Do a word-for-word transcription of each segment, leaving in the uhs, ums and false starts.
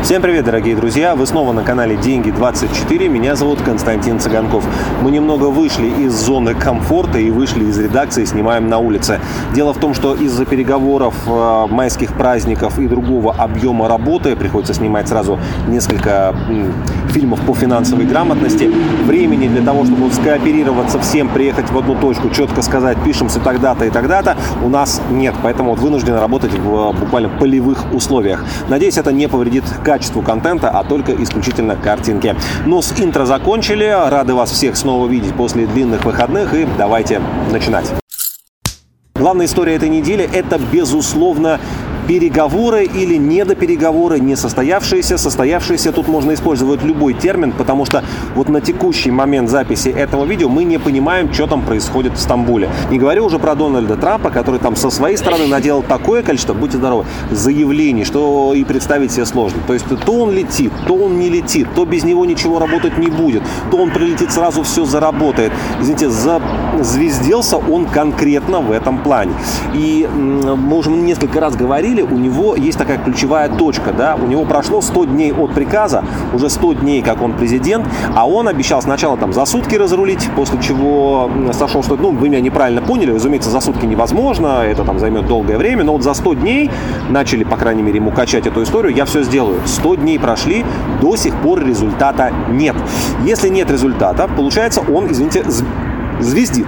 Всем привет, дорогие друзья! Вы снова на канале Деньги двадцать четыре. Меня зовут Константин Цыганков. Мы немного вышли из зоны комфорта и вышли из редакции, снимаем на улице. Дело в том, что из-за переговоров, майских праздников и другого объема работы приходится снимать сразу несколько фильмов по финансовой грамотности. Времени для того, чтобы скооперироваться всем, приехать в одну точку, четко сказать, пишемся тогда-то и тогда-то, у нас нет. Поэтому вот вынуждены работать в буквально полевых условиях. Надеюсь, это не повредит качеству контента, а только исключительно картинки. Ну, с интро закончили. Рады вас всех снова видеть после длинных выходных. И давайте начинать. Главная история этой недели – это, безусловно, переговоры или недопереговоры, не состоявшиеся. Состоявшиеся, тут можно использовать любой термин, потому что вот на текущий момент записи этого видео мы не понимаем, что там происходит в Стамбуле. Не говорю уже про Дональда Трампа, который там со своей стороны наделал такое количество, будьте здоровы, заявлений, что и представить себе сложно. То есть то он летит, то он не летит, то без него ничего работать не будет, то он прилетит, сразу все заработает. Извините, зазвезделся он конкретно в этом плане. И мы уже несколько раз говорили, у него есть такая ключевая точка, да, у него прошло сто дней от приказа, уже сто дней, как он президент, а он обещал сначала там за сутки разрулить, после чего сошел, что, ну, вы меня неправильно поняли, разумеется, за сутки невозможно, это там займет долгое время, но вот за сто дней начали, по крайней мере, ему качать эту историю, я все сделаю. сто дней прошли, до сих пор результата нет. Если нет результата, получается, он, извините, звездит.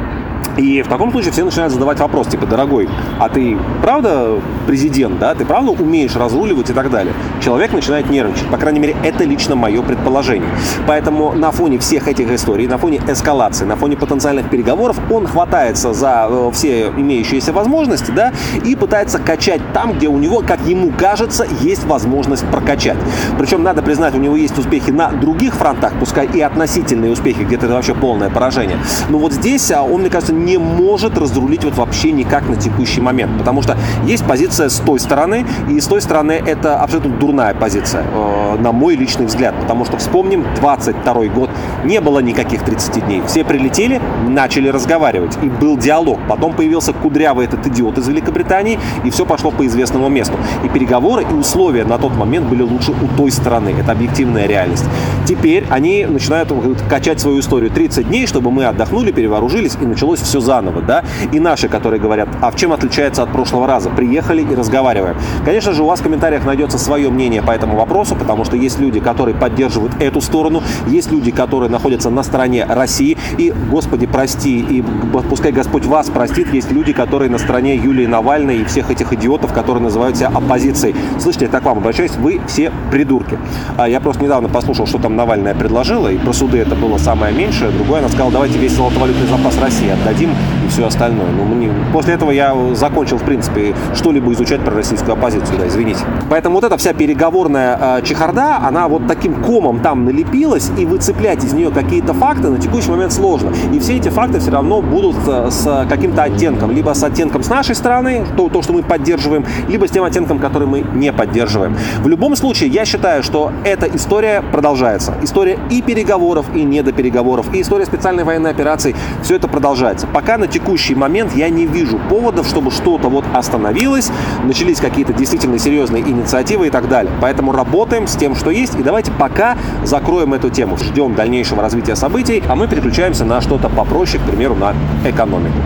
И в таком случае все начинают задавать вопрос, типа, дорогой, а ты правда президент, да, ты правда умеешь разруливать и так далее? Человек начинает нервничать, по крайней мере, это лично мое предположение. Поэтому на фоне всех этих историй, на фоне эскалации, на фоне потенциальных переговоров, он хватается за э, все имеющиеся возможности, да, и пытается качать там, где у него, как ему кажется, есть возможность прокачать. Причем, надо признать, у него есть успехи на других фронтах, пускай и относительные успехи, где-то это вообще полное поражение. Но вот здесь он, мне кажется, не может разрулить вот вообще никак на текущий момент, потому что есть позиция с той стороны, и с той стороны это абсолютно дурная позиция, э, на мой личный взгляд, потому что вспомним, двадцать второй год, не было никаких тридцати дней, все прилетели, начали разговаривать, и был диалог, потом появился кудрявый этот идиот из Великобритании, и все пошло по известному месту, и переговоры, и условия на тот момент были лучше у той стороны, это объективная реальность. Теперь они начинают качать свою историю, тридцать дней, чтобы мы отдохнули, перевооружились, и началось все заново, да, и наши, которые говорят, а в чем отличается от прошлого раза, приехали и разговариваем. Конечно же, у вас в комментариях найдется свое мнение по этому вопросу, потому что есть люди, которые поддерживают эту сторону, есть люди, которые находятся на стороне России, и, Господи, прости, и пускай Господь вас простит, есть люди, которые на стороне Юлии Навальной и всех этих идиотов, которые называют себя оппозицией. Слышите, я так к вам обращаюсь, вы все придурки. А я просто недавно послушал, что там Навальная предложила, и про суды это было самое меньшее. Другое, она сказала, давайте весь золотовалютный запас России отдадим, и все остальное. Ну, мне... После этого я закончил, в принципе, что-либо изучать про российскую оппозицию, да, извините. Поэтому вот эта вся переговорная э, чехарда, она вот таким комом там налепилась, и выцеплять из нее какие-то факты на текущий момент сложно. И все эти факты все равно будут э, с каким-то оттенком. Либо с оттенком с нашей стороны, то, то, что мы поддерживаем, либо с тем оттенком, который мы не поддерживаем. В любом случае, я считаю, что эта история продолжается. История и переговоров, и недопереговоров, и история специальной военной операции, все это продолжается. Пока на текущий момент я не вижу поводов, чтобы что-то вот остановилось, начались какие-то действительно серьезные инициативы и так далее. Поэтому работаем с тем, что есть, и давайте пока закроем эту тему. Ждем дальнейшего развития событий, а мы переключаемся на что-то попроще, к примеру, на экономику.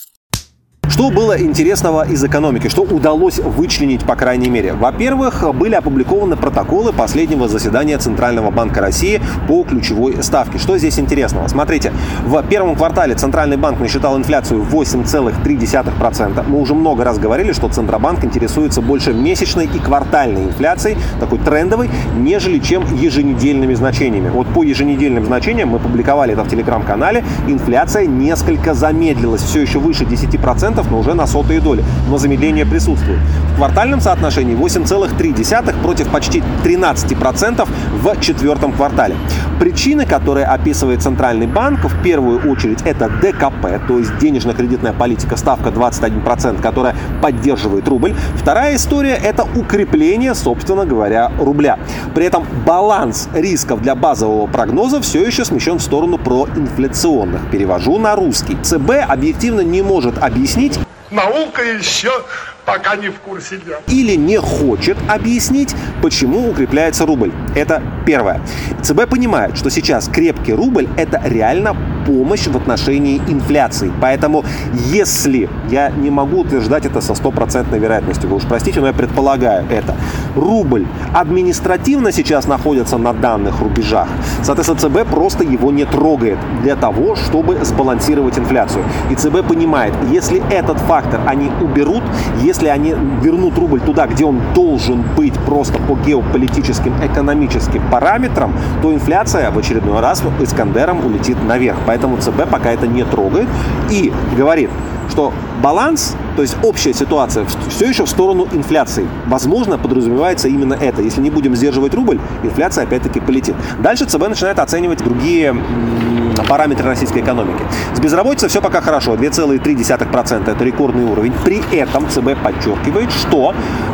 Что было интересного из экономики? Что удалось вычленить, по крайней мере? Во-первых, были опубликованы протоколы последнего заседания Центрального банка России по ключевой ставке. Что здесь интересного? Смотрите, в первом квартале Центральный банк насчитал инфляцию восемь целых три десятых процента. Мы уже много раз говорили, что Центробанк интересуется больше месячной и квартальной инфляцией, такой трендовой, нежели чем еженедельными значениями. Вот по еженедельным значениям, мы публиковали это в Телеграм-канале, инфляция несколько замедлилась, все еще выше десяти процентов, но уже на сотые доли, но замедление присутствует. В квартальном соотношении восемь целых три десятых против почти тринадцати процентов в четвертом квартале. Причины, которые описывает Центральный банк, в первую очередь это дэ ка пэ, то есть денежно-кредитная политика, ставка двадцать один процент, которая поддерживает рубль. Вторая история – это укрепление, собственно говоря, рубля. При этом баланс рисков для базового прогноза все еще смещен в сторону проинфляционных. Перевожу на русский. цэ бэ объективно не может объяснить, наука еще пока не в курсе дела. Или не хочет объяснить, почему укрепляется рубль. Это первое. ЦБ понимает, что сейчас крепкий рубль – это реально помощь в отношении инфляции. Поэтому, если, я не могу утверждать это со стопроцентной вероятностью, вы уж простите, но я предполагаю это, рубль административно сейчас находится на данных рубежах, соответственно, ЦБ просто его не трогает для того, чтобы сбалансировать инфляцию. И ЦБ понимает, если этот фактор они уберут, если они вернут рубль туда, где он должен быть просто по геополитическим, экономическим параметрам, то инфляция в очередной раз Искандером улетит наверх. Поэтому ЦБ пока это не трогает и говорит, что баланс, то есть общая ситуация, все еще в сторону инфляции. Возможно, подразумевается именно это. Если не будем сдерживать рубль, инфляция опять-таки полетит. Дальше ЦБ начинает оценивать другие параметры российской экономики. С безработицей все пока хорошо, две целых три десятых процента, это рекордный уровень. При этом ЦБ подчеркивает, что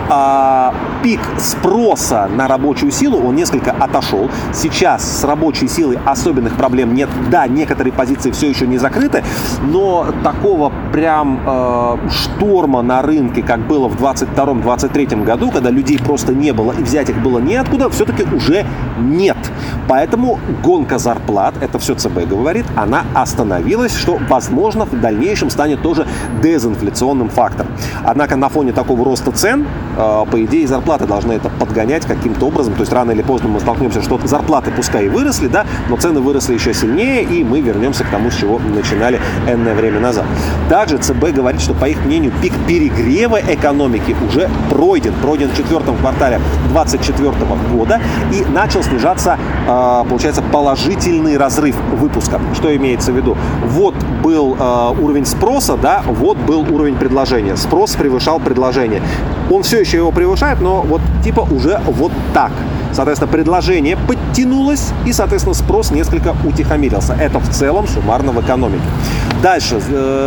а, пик спроса на рабочую силу, он несколько отошел. Сейчас с рабочей силой особенных проблем нет. Да, некоторые позиции все еще не закрыты, но такого прям э, шторма на рынке, как было в двадцать втором — двадцать третьем году, когда людей просто не было и взять их было неоткуда, все-таки уже нет. Поэтому гонка зарплат, это все ЦБ говорит, она остановилась, что, возможно, в дальнейшем станет тоже дезинфляционным фактором. Однако на фоне такого роста цен, э, по идее, зарплаты должны это подгонять каким-то образом. То есть рано или поздно мы столкнемся, что зарплаты пускай и выросли, да, но цены выросли еще сильнее, и мы вернемся к тому, с чего начинали энное время назад. Также ЦБ говорит, что, по их мнению, пик перегрева экономики уже пройден. Пройден в четвертом квартале двадцать четвёртого года и начал снижаться, э, получается, положительный разрыв выпуска. Что имеется в виду? Вот был э, уровень спроса, да, вот был уровень предложения. Спрос превышал предложение. Он все еще его превышает, но вот типа уже вот так. Соответственно, предложение подтянулось, и, соответственно, спрос несколько утихомирился. Это в целом суммарно в экономике. Дальше.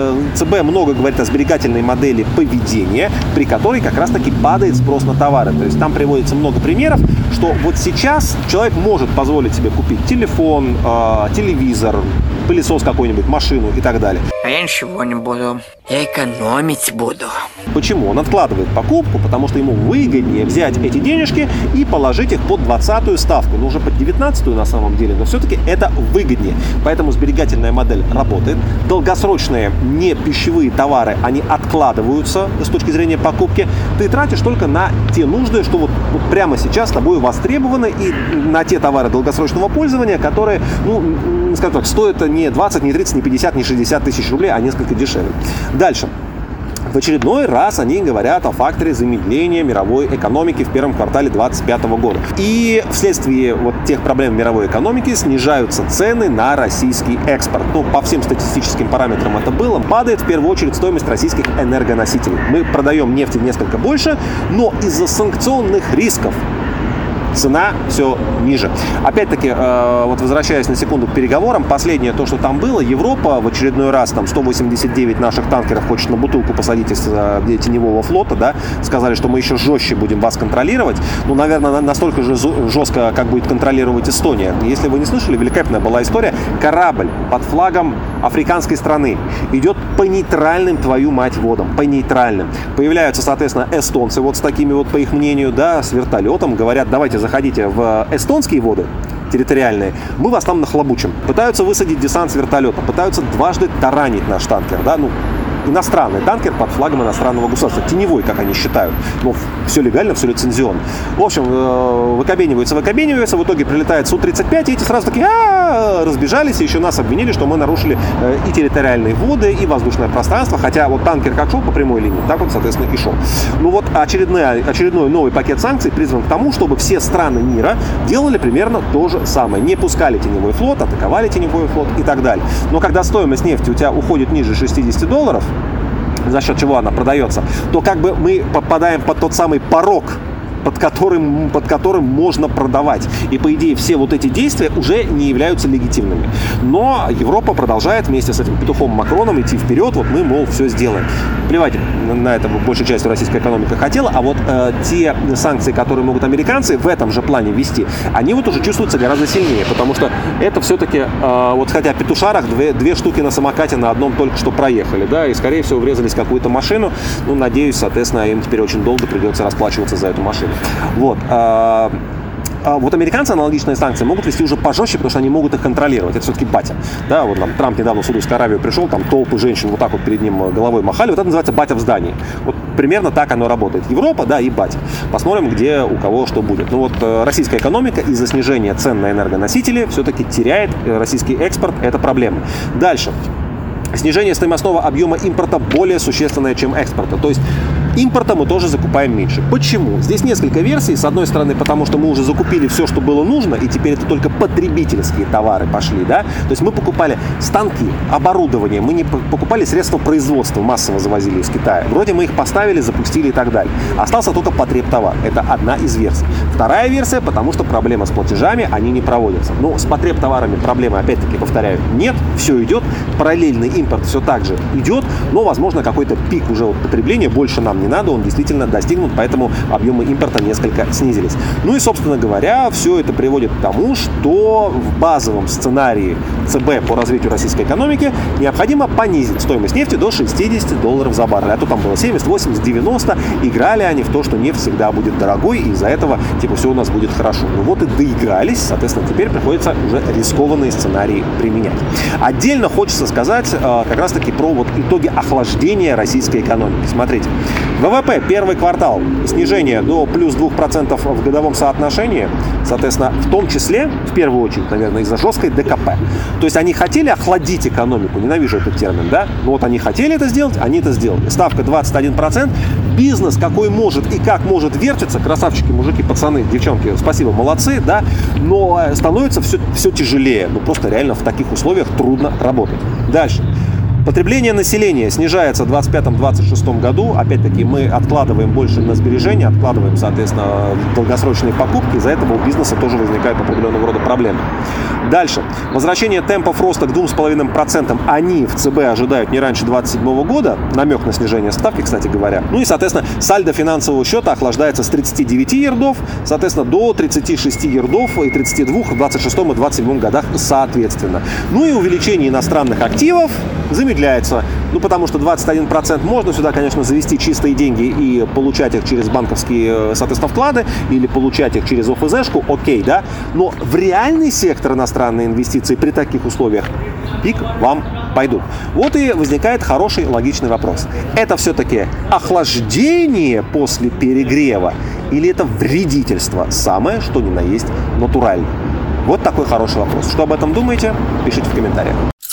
ЦБ много говорит о сберегательной модели поведения, при которой как раз-таки падает спрос на товары. То есть там приводится много примеров, что вот сейчас человек может позволить себе купить телефон, телевизор, пылесос какой-нибудь, машину и так далее. А я ничего не буду. Я экономить буду. Почему? Он откладывает покупку, потому что ему выгоднее взять эти денежки и положить их под двадцатую ставку. Ну, уже под девятнадцатую на самом деле, но все-таки это выгоднее. Поэтому сберегательная модель работает. Долгосрочные не пищевые товары, они откладываются с точки зрения покупки. Ты тратишь только на те нужды, что вот, вот прямо сейчас с тобой востребованы, и на те товары долгосрочного пользования, которые, ну, скажем так, стоят не двадцать, не тридцать, не пятьдесят, не шестьдесят тысяч рублей, а несколько дешевле. Дальше. В очередной раз они говорят о факторе замедления мировой экономики в первом квартале двадцать пятого года. И вследствие вот тех проблем мировой экономики снижаются цены на российский экспорт. Ну, по всем статистическим параметрам это было. Падает в первую очередь стоимость российских энергоносителей. Мы продаем нефти несколько больше, но из-за санкционных рисков цена все ниже. Опять-таки, э, вот возвращаясь на секунду к переговорам, последнее то, что там было, Европа в очередной раз, там сто восемьдесят девять наших танкеров хочет на бутылку посадить из э, теневого флота, да, сказали, что мы еще жестче будем вас контролировать. Ну, наверное, настолько же жестко, как будет контролировать Эстония. Если вы не слышали, великолепная была история. Корабль под флагом африканской страны идет по нейтральным, твою мать, водам, по нейтральным. Появляются, соответственно, эстонцы вот с такими вот, по их мнению, да, с вертолетом, говорят, давайте заходите в эстонские воды территориальные, мы вас там нахлобучим. Пытаются высадить десант с вертолета, пытаются дважды таранить наш танкер, да, ну, иностранный танкер под флагом иностранного государства. Теневой, как они считают. Но все легально, все лицензионно. В общем, выкобениваются, выкобениваются. В итоге прилетает Су тридцать пять, и эти сразу такие а-а-а, разбежались, и еще нас обвинили, что мы нарушили и территориальные воды, и воздушное пространство. Хотя вот танкер как шел по прямой линии, так вот, соответственно, и шел. Ну вот очередной, очередной новый пакет санкций призван к тому, чтобы все страны мира делали примерно то же самое. Не пускали теневой флот, атаковали теневой флот и так далее. Но когда стоимость нефти у тебя уходит ниже шестьдесят долларов, за счет чего она продается, то как бы мы попадаем под тот самый порог под которым, под которым можно продавать. И, по идее, все вот эти действия уже не являются легитимными. Но Европа продолжает вместе с этим петухом Макроном идти вперед. Вот мы, мол, все сделаем. Плевать на это большая часть российской экономики хотела, а вот э, те санкции, которые могут американцы в этом же плане ввести, они вот уже чувствуются гораздо сильнее, потому что это все-таки, э, вот хотя в петушарах две, две штуки на самокате на одном только что проехали, да, и, скорее всего, врезались в какую-то машину. Ну, надеюсь, соответственно, им теперь очень долго придется расплачиваться за эту машину. Вот. Э, А вот американцы аналогичные санкции могут вести уже пожестче, потому что они могут их контролировать. Это все-таки батя. Да, вот там Трамп недавно в Саудовскую Аравию пришел, там толпы женщин вот так вот перед ним головой махали. Вот это называется батя в здании. Вот примерно так оно работает. Европа, да, и батя. Посмотрим, где у кого что будет. Ну вот российская экономика из-за снижения цен на энергоносители все-таки теряет российский экспорт. Это проблема. Дальше. Снижение стоимостного объема импорта более существенное, чем экспорта. То есть импорта мы тоже закупаем меньше. Почему? Здесь несколько версий. С одной стороны, потому что мы уже закупили все, что было нужно, и теперь это только потребительские товары пошли, да? То есть мы покупали станки, оборудование, мы не покупали средства производства, массово завозили из Китая. Вроде мы их поставили, запустили и так далее. Остался только потребтовар. Это одна из версий. Вторая версия, потому что проблема с платежами, они не проводятся. Но с потребтоварами проблемы, опять-таки, повторяю, нет, все идет. Параллельный импорт все так же идет, но, возможно, какой-то пик уже вот потребления больше нам не надо, он действительно достигнут, поэтому объемы импорта несколько снизились. Ну и, собственно говоря, все это приводит к тому, что в базовом сценарии ЦБ по развитию российской экономики необходимо понизить стоимость нефти до шестьдесят долларов за баррель. А то там было семьдесят, восемьдесят, девяносто. Играли они в то, что нефть всегда будет дорогой, и из-за этого, типа, все у нас будет хорошо. Ну вот и доигрались, соответственно, теперь приходится уже рискованные сценарии применять. Отдельно хочется сказать э, как раз-таки про вот итоги охлаждения российской экономики. Смотрите. ВВП первый квартал снижение до плюс два процента в годовом соотношении, соответственно, в том числе, в первую очередь, наверное, из-за жесткой ДКП. То есть они хотели охладить экономику, ненавижу этот термин, да? Но вот они хотели это сделать, они это сделали. Ставка двадцать один процент, бизнес какой может и как может вертится, красавчики, мужики, пацаны, девчонки, спасибо, молодцы, да? Но становится все, все тяжелее, ну просто реально в таких условиях трудно работать. Дальше. Потребление населения снижается в двадцать пятом — двадцать шестом году. Опять-таки мы откладываем больше на сбережения, откладываем, соответственно, долгосрочные покупки. Из-за этого у бизнеса тоже возникают определенного рода проблемы. Дальше. Возвращение темпов роста к двум с половиной процентам они в ЦБ ожидают не раньше двадцать седьмого года. Намек на снижение ставки, кстати говоря. Ну и, соответственно, сальдо финансового счета охлаждается с тридцати девяти ярдов, соответственно, до тридцати шести ярдов и тридцати двух в двадцать шестом и двадцать седьмом годах соответственно. Ну и увеличение иностранных активов замедляется. Ну, потому что двадцать один процент можно сюда, конечно, завести чистые деньги и получать их через банковские, соответственно, вклады или получать их через ОФЗшку, окей, да? Но в реальный сектор иностранные инвестиции при таких условиях пик вам пойдут. Вот и возникает хороший логичный вопрос. Это все-таки охлаждение после перегрева или это вредительство? Самое, что ни на есть, натурально. Вот такой хороший вопрос. Что об этом думаете? Пишите в комментариях.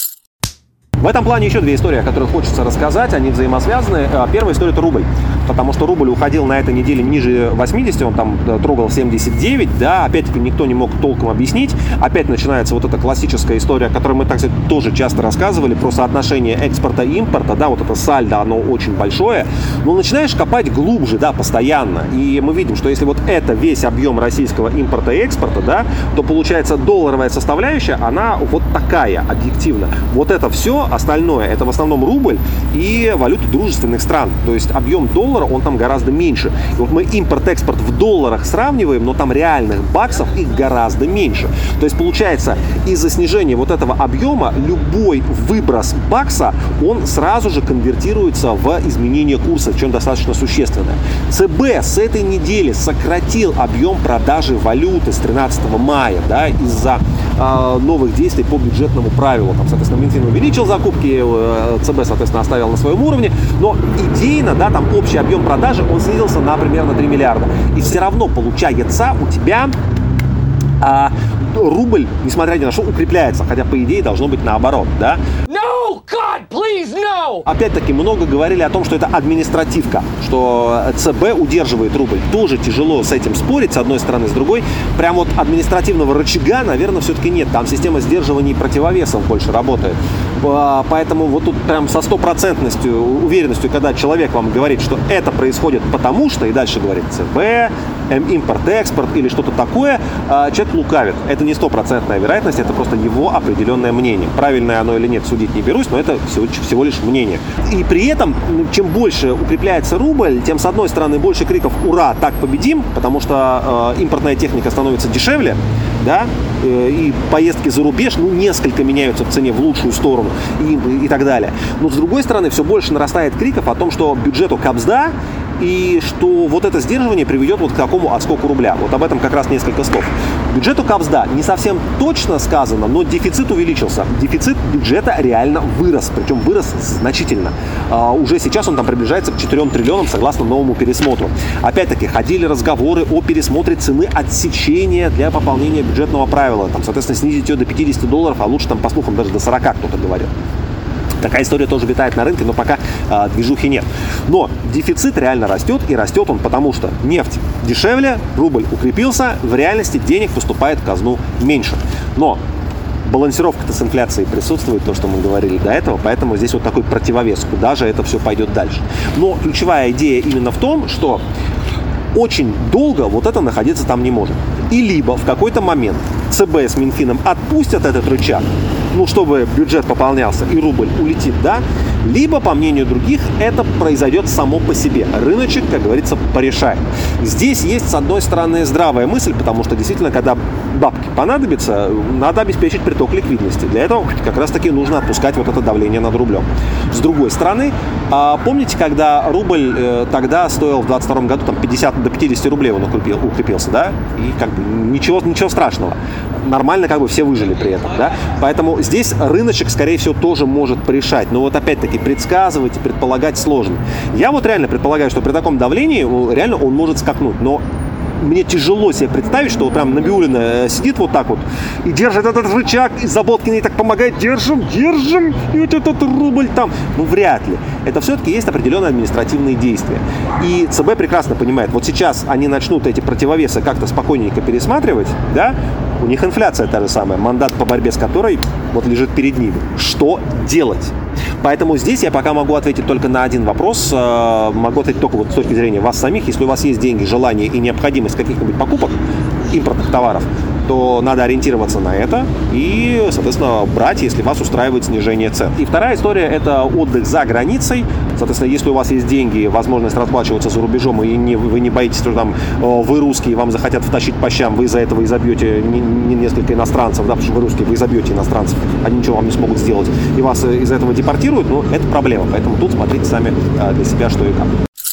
В этом плане еще две истории, о которых хочется рассказать, они взаимосвязаны. Первая история – это рубль, потому что рубль уходил на этой неделе ниже восьмидесяти, он там трогал семьдесят девять, да, опять-таки никто не мог толком объяснить. Опять начинается вот эта классическая история, о которой мы, так сказать, тоже часто рассказывали, про соотношение экспорта и импорта, да, вот это сальдо, оно очень большое, но начинаешь копать глубже, да, постоянно, и мы видим, что если вот это весь объем российского импорта и экспорта, да, то получается долларовая составляющая, она вот такая, объективно. Вот это все остальное, это в основном рубль и валюты дружественных стран. То есть объем доллара, он там гораздо меньше. И вот мы импорт-экспорт в долларах сравниваем, но там реальных баксов их гораздо меньше. То есть получается, из-за снижения вот этого объема любой выброс бакса, он сразу же конвертируется в изменение курса, чем достаточно существенное. ЦБ с этой недели сократил объем продажи валюты с тринадцатого мая, да, из-за э, новых действий по бюджетному правилу. Там, соответственно, Минфин увеличил закупки, ЦБ, соответственно, оставил на своем уровне, но идейно, да, там общий объем продажи, он снизился на примерно три миллиарда. И все равно получается у тебя а, рубль, несмотря ни на что, укрепляется, хотя по идее должно быть наоборот, да? No, God, please, no! Опять-таки много говорили о том, что это административка, что ЦБ удерживает рубль. Тоже тяжело с этим спорить, с одной стороны, с другой. Прям вот административного рычага, наверное, все-таки нет. Там система сдерживания и противовесов больше работает. Поэтому вот тут прям со стопроцентностью, уверенностью, когда человек вам говорит, что это происходит потому что, и дальше говорит ЦБ, импорт-экспорт или что-то такое, человек лукавит. Это не стопроцентная вероятность, это просто его определенное мнение. Правильное оно или нет, судить не берусь, но это всего, всего лишь мнение. И при этом, чем больше укрепляется рубль, тем, с одной стороны, больше криков «Ура! Так победим!», потому что э, импортная техника становится дешевле, да, э, и поездки за рубеж, ну, несколько меняются в цене в лучшую сторону и, и так далее. Но, с другой стороны, все больше нарастает криков о том, что бюджету кабзда, и что вот это сдерживание приведет вот к такому отскоку рубля. Вот об этом как раз несколько слов. Бюджету кабзда не совсем точно сказано, но дефицит увеличился. Дефицит бюджета реально вырос, причем вырос значительно. А, уже сейчас он там приближается к четырем триллионам согласно новому пересмотру. Опять-таки, ходили разговоры о пересмотре цены отсечения для пополнения бюджетного правила. Там, соответственно, снизить ее до пятидесяти долларов, а лучше там, по слухам, даже до сорока кто-то говорил. Такая история тоже витает на рынке, но пока а, движухи нет. Но дефицит реально растет, и растет он потому, что нефть дешевле, рубль укрепился, в реальности денег поступает в казну меньше. Но балансировка-то с инфляцией присутствует, то, что мы говорили до этого, поэтому здесь вот такой противовес, куда же это все пойдет дальше. Но ключевая идея именно в том, что очень долго вот это находиться там не может. И либо в какой-то момент ЦБ с Минфином отпустят этот рычаг, ну, чтобы бюджет пополнялся и рубль улетит, да, либо, по мнению других, это произойдет само по себе. Рыночек, как говорится, порешает. Здесь есть, с одной стороны, здравая мысль, потому что, действительно, когда бабки понадобятся, надо обеспечить приток ликвидности. Для этого как раз-таки нужно отпускать вот это давление над рублем. С другой стороны, помните, когда рубль тогда стоил в двадцать втором году там пятьдесят до пятидесяти рублей он укрепил, укрепился, да, и как бы ничего, ничего страшного. Нормально как бы все выжили при этом, да. Поэтому здесь рыночек, скорее всего, тоже может порешать. Но вот опять-таки предсказывать и предполагать сложно. Я вот реально предполагаю, что при таком давлении реально он может скакнуть. Но мне тяжело себе представить, что вот прям Набиуллина сидит вот так вот и держит этот рычаг, и Заботкин ей так помогает: держим, держим, и вот этот рубль там. Ну, вряд ли. Это все-таки есть определенные административные действия. И ЦБ прекрасно понимает, вот сейчас они начнут эти противовесы как-то спокойненько пересматривать, да, у них инфляция та же самая, мандат по борьбе с которой вот лежит перед ними. Что делать? Поэтому здесь я пока могу ответить только на один вопрос. Могу ответить только вот с точки зрения вас самих. Если у вас есть деньги, желание и необходимость каких-нибудь покупок импортных товаров, то надо ориентироваться на это и, соответственно, брать, если вас устраивает снижение цен. И вторая история – это отдых за границей. Соответственно, если у вас есть деньги, возможность расплачиваться за рубежом, и не, вы не боитесь, что там вы русские, вам захотят втащить по щам, вы из-за этого изобьете не, не несколько иностранцев, да, потому что вы русские, вы изобьете иностранцев, они ничего вам не смогут сделать, и вас из-за этого депортируют, ну, это проблема. Поэтому тут смотрите сами для себя, что и как.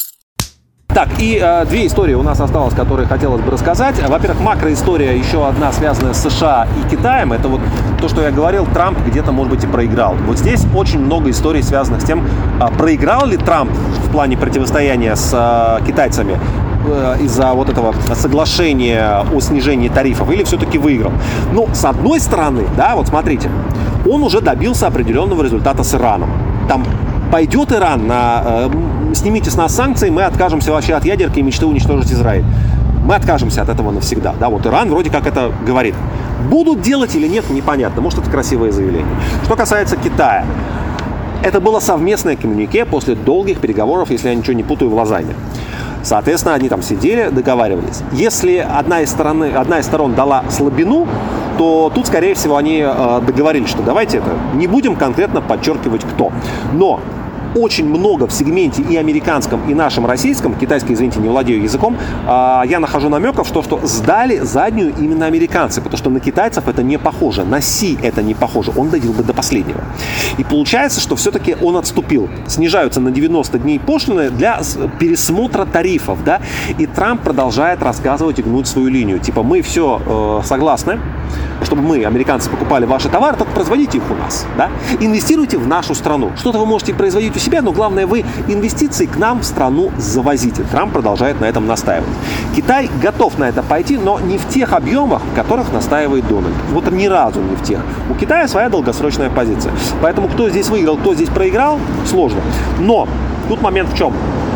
Так, и э, две истории у нас осталось, которые хотелось бы рассказать. Во-первых, макроистория, еще одна, связанная с США и Китаем. Это вот то, что я говорил, Трамп где-то, может быть, и проиграл. Вот здесь очень много историй, связанных с тем, э, проиграл ли Трамп в плане противостояния с э, китайцами э, из-за вот этого соглашения о снижении тарифов, или все-таки выиграл. Ну, с одной стороны, да, вот смотрите, он уже добился определенного результата с Ираном. Там пойдет Иран на э, снимите с нас санкции, мы откажемся вообще от ядерки и мечты уничтожить Израиль. Мы откажемся от этого навсегда. Да, вот Иран вроде как это говорит. Будут делать или нет, непонятно. Может, это красивое заявление. Что касается Китая. Это было совместное коммюнике после долгих переговоров, если я ничего не путаю, в Лозанне. Соответственно, они там сидели, договаривались. Если одна из, стороны, одна из сторон дала слабину, то тут, скорее всего, они э, договорились, что давайте это не будем конкретно подчеркивать кто. Но очень много в сегменте и американском, и нашем российском, китайский, извините, не владею языком, э, я нахожу намеков, что, что сдали заднюю именно американцы, потому что на китайцев это не похоже, на Си это не похоже, он довел бы до последнего. И получается, что все-таки он отступил. Снижаются на девяносто дней пошлины для пересмотра тарифов, да, и Трамп продолжает рассказывать и гнуть свою линию. Типа, мы все э, согласны, чтобы мы, американцы, покупали ваши товары, только производите их у нас, да, инвестируйте в нашу страну. Что-то вы можете производить у себя, но главное, вы инвестиции к нам в страну завозите. Трамп продолжает на этом настаивать. Китай готов на это пойти, но не в тех объемах, в которых настаивает Дональд. Вот ни разу не в тех. У Китая своя долгосрочная позиция. Поэтому кто здесь выиграл, кто здесь проиграл, сложно. Но тут момент в чем?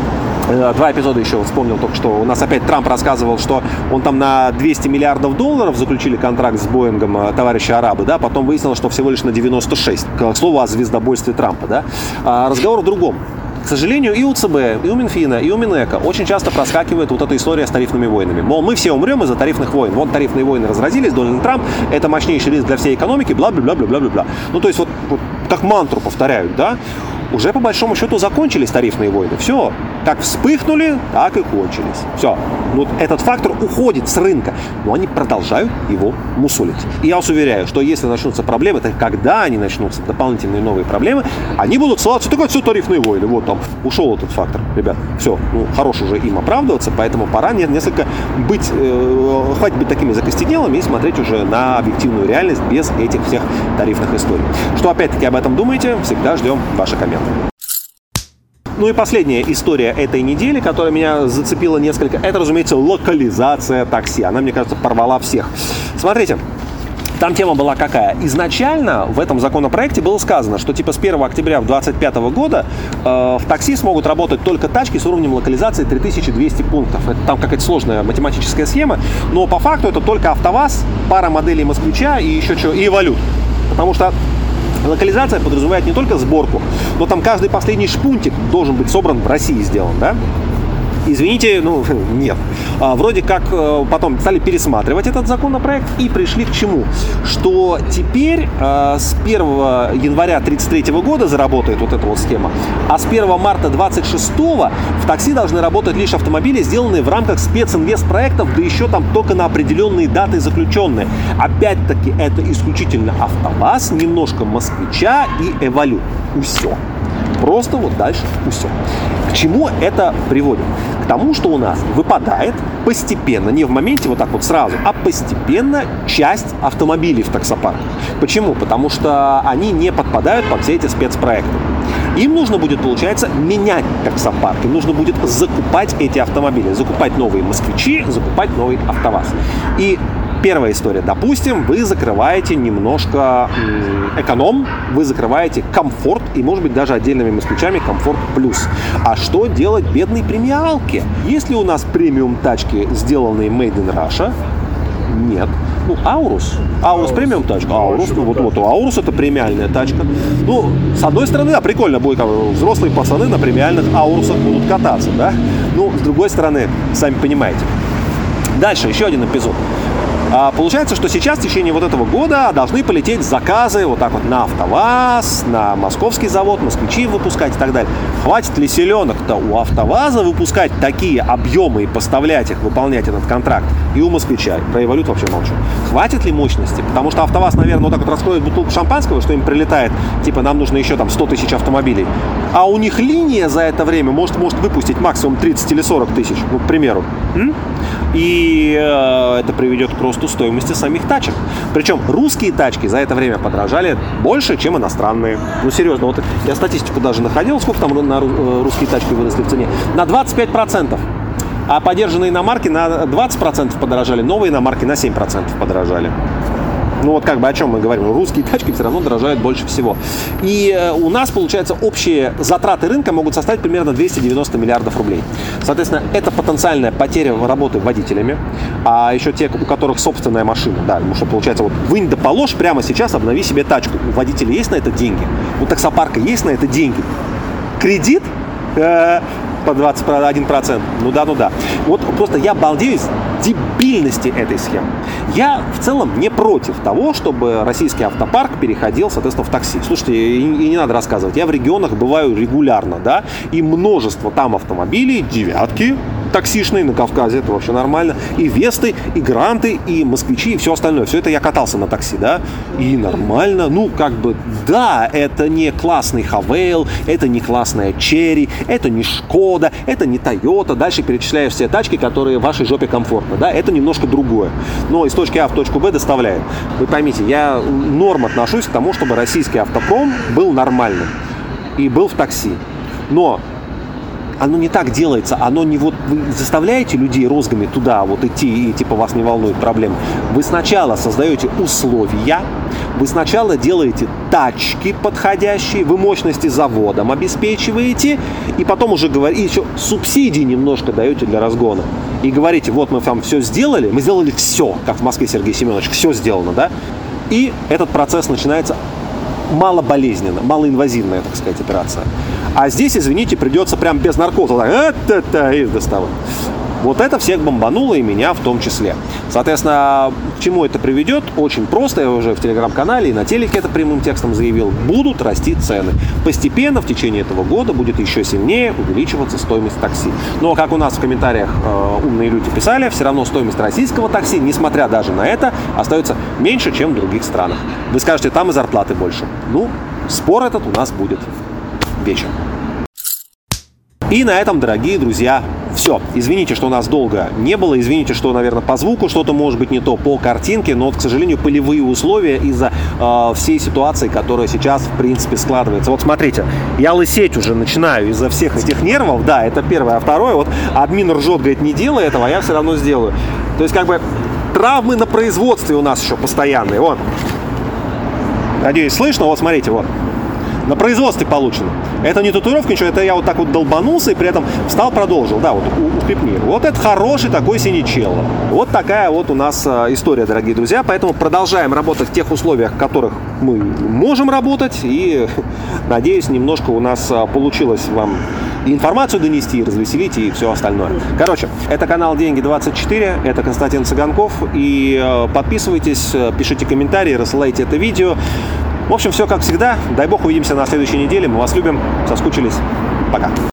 Два эпизода еще вспомнил только что. У нас опять Трамп рассказывал, что он там на двести миллиардов долларов заключили контракт с Боингом, товарищи арабы, да, потом выяснилось, что всего лишь на девяносто шесть. К слову о звездобойстве Трампа, да. А разговор в другом. К сожалению, и у ЦБ, и у Минфина, и у Минэка очень часто проскакивает вот эта история с тарифными войнами. Мол, мы все умрем из-за тарифных войн. Вот тарифные войны разразились, Дональд Трамп, это мощнейший риск для всей экономики, бла-бла-бла-бла-бла-бла. Ну, то есть вот, вот как мантру повторяют, да? Уже по большому счету закончились тарифные войны. Все, как вспыхнули, так и кончились. Все. Ну, этот фактор уходит с рынка, но они продолжают его мусолить. И я вас уверяю, что если начнутся проблемы, то когда они начнутся, дополнительные новые проблемы, они будут ссылаться, так вот все тарифные войны. Вот там ушел этот фактор, ребят. Все, ну, хорош уже им оправдываться, поэтому пора несколько быть, э, хватит быть такими закостенелыми и смотреть уже на объективную реальность без этих всех тарифных историй. Что опять-таки об этом думаете, всегда ждем ваши комменты. Ну и последняя история этой недели, которая меня зацепила несколько, это, разумеется, локализация такси. Она, мне кажется, порвала всех. Смотрите, там тема была какая? Изначально в этом законопроекте было сказано, что типа с первого октября две тысячи двадцать пятого года э, в такси смогут работать только тачки с уровнем локализации три тысячи двести пунктов. Это там какая-то сложная математическая схема, но по факту это только АвтоВАЗ, пара моделей Москвича и еще что, и Эволют. Потому что локализация подразумевает не только сборку, но там каждый последний шпунтик должен быть собран в России, сделан, да? Извините, ну, нет. А, вроде как потом стали пересматривать этот законопроект и пришли к чему? Что теперь а, с первого января тридцать третьего года заработает вот эта вот схема, а с первого марта двадцать шестого в такси должны работать лишь автомобили, сделанные в рамках специнвестпроектов, да еще там только на определенные даты заключенные. Опять-таки, это исключительно АвтоВАЗ, немножко Москвича и Эволют. И все. Просто вот дальше и все. К чему это приводит? К тому, что у нас выпадает постепенно, не в моменте вот так вот сразу, а постепенно часть автомобилей в таксопарках. Почему? Потому что они не подпадают под все эти спецпроекты. Им нужно будет, получается, менять таксопарк. Им нужно будет закупать эти автомобили. Закупать новые москвичи, закупать новый АвтоВАЗ. И первая история. Допустим, вы закрываете немножко эконом, вы закрываете комфорт и, может быть, даже отдельными москвичами комфорт плюс. А что делать бедной премиалке? Если у нас премиум тачки, сделанные Made in Russia, нет. Ну, Аурус. Аурус премиум тачка. Аурус. Ну, вот, вот, Аурус это премиальная тачка. Ну, с одной стороны, да, прикольно будет, как взрослые пацаны на премиальных Аурусах будут кататься, да? Ну, с другой стороны, сами понимаете. Дальше, еще один эпизод. А, получается, что сейчас в течение вот этого года должны полететь заказы вот так вот на АвтоВАЗ, на московский завод, москвичи выпускать и так далее. Хватит ли селенок-то у АвтоВАЗа выпускать такие объемы и поставлять их, выполнять этот контракт? И у москвича, про Эволют вообще молчу. Хватит ли мощности? Потому что АвтоВАЗ, наверное, вот так вот раскроет бутылку шампанского, что им прилетает, типа, нам нужно еще там сто тысяч автомобилей. А у них линия за это время может, может выпустить максимум тридцать или сорок тысяч, ну, к примеру. М? И э, это приведет к росту стоимости самих тачек. Причем русские тачки за это время подорожали больше, чем иностранные. Ну, серьезно, вот я статистику даже находил, сколько там на русские тачки выросли в цене. На двадцать пять процентов. А подержанные иномарки на двадцать процентов подорожали, новые иномарки на семь процентов подорожали. Ну вот как бы о чем мы говорим. Русские тачки все равно дорожают больше всего. И э, у нас, получается, общие затраты рынка могут составить примерно двести девяносто миллиардов рублей. Соответственно, это потенциальная потеря работы водителями. А еще те, у которых собственная машина. Да, потому что, получается, вот вынь да положь, прямо сейчас обнови себе тачку. У водителя есть на это деньги? У таксопарка есть на это деньги? Кредит? Э-э- по двадцать один процент. Ну да, ну да. Вот просто я балдеюсь дебильности этой схемы. Я в целом не против того, чтобы российский автопарк переходил, соответственно, в такси. Слушайте, и, и не надо рассказывать. Я в регионах бываю регулярно, да, и множество там автомобилей, девятки таксишные на Кавказе, это вообще нормально, и Весты, и Гранты, и Москвичи, и все остальное. Все это я катался на такси, да, и нормально. Ну, как бы, да, это не классный Хавейл, это не классная Черри, это не Шкода, это не Тойота. Дальше перечисляешь все тачки, которые в вашей жопе комфортно, да, это немножко другое. Но из точки А в точку Б доставляет. Вы поймите, я норм отношусь к тому, чтобы российский автопром был нормальным и был в такси. Но оно не так делается, оно не вот вы заставляете людей розгами туда вот идти и типа вас не волнует проблем. Вы сначала создаете условия, вы сначала делаете тачки подходящие, вы мощности заводом обеспечиваете, и потом уже говорите, еще субсидии немножко даете для разгона. И говорите, вот мы там все сделали, мы сделали все, как в Москве Сергей Семенович, все сделано, да? И этот процесс начинается малоболезненно, малоинвазивная, так сказать, операция. А здесь, извините, придется прям без наркоза так, и доставать. Вот это всех бомбануло, и меня в том числе. Соответственно, к чему это приведет? Очень просто, я уже в телеграм-канале и на телеке это прямым текстом заявил. Будут расти цены. Постепенно в течение этого года будет еще сильнее увеличиваться стоимость такси. Но, как у нас в комментариях э, умные люди писали, все равно стоимость российского такси, несмотря даже на это, остается меньше, чем в других странах. Вы скажете, там и зарплаты больше. Ну, спор этот у нас будет вечером. И на этом, дорогие друзья, все. Извините, что у нас долго не было. Извините, что, наверное, по звуку что-то может быть не то, по картинке. Но, вот, к сожалению, полевые условия из-за э, всей ситуации, которая сейчас, в принципе, складывается. Вот смотрите, я лысеть уже начинаю из-за всех этих нервов. Да, это первое. А второе, вот админ ржет, говорит, не делай этого, а я все равно сделаю. То есть, как бы, травмы на производстве у нас еще постоянные. Вот. Надеюсь, слышно. Вот, смотрите, вот. На производстве получено. Это не татуировка, ничего, это я вот так вот долбанулся и при этом встал, продолжил. Да, вот укрепни. Вот это хороший такой синичелло. Вот такая вот у нас а, история, дорогие друзья. Поэтому продолжаем работать в тех условиях, в которых мы можем работать. И, надеюсь, немножко у нас а, получилось вам и информацию донести, и развеселить, и все остальное. Короче, это канал Деньги двадцать четыре, это Константин Цыганков. И а, подписывайтесь, пишите комментарии, рассылайте это видео. В общем, все как всегда. Дай бог, увидимся на следующей неделе. Мы вас любим. Соскучились. Пока.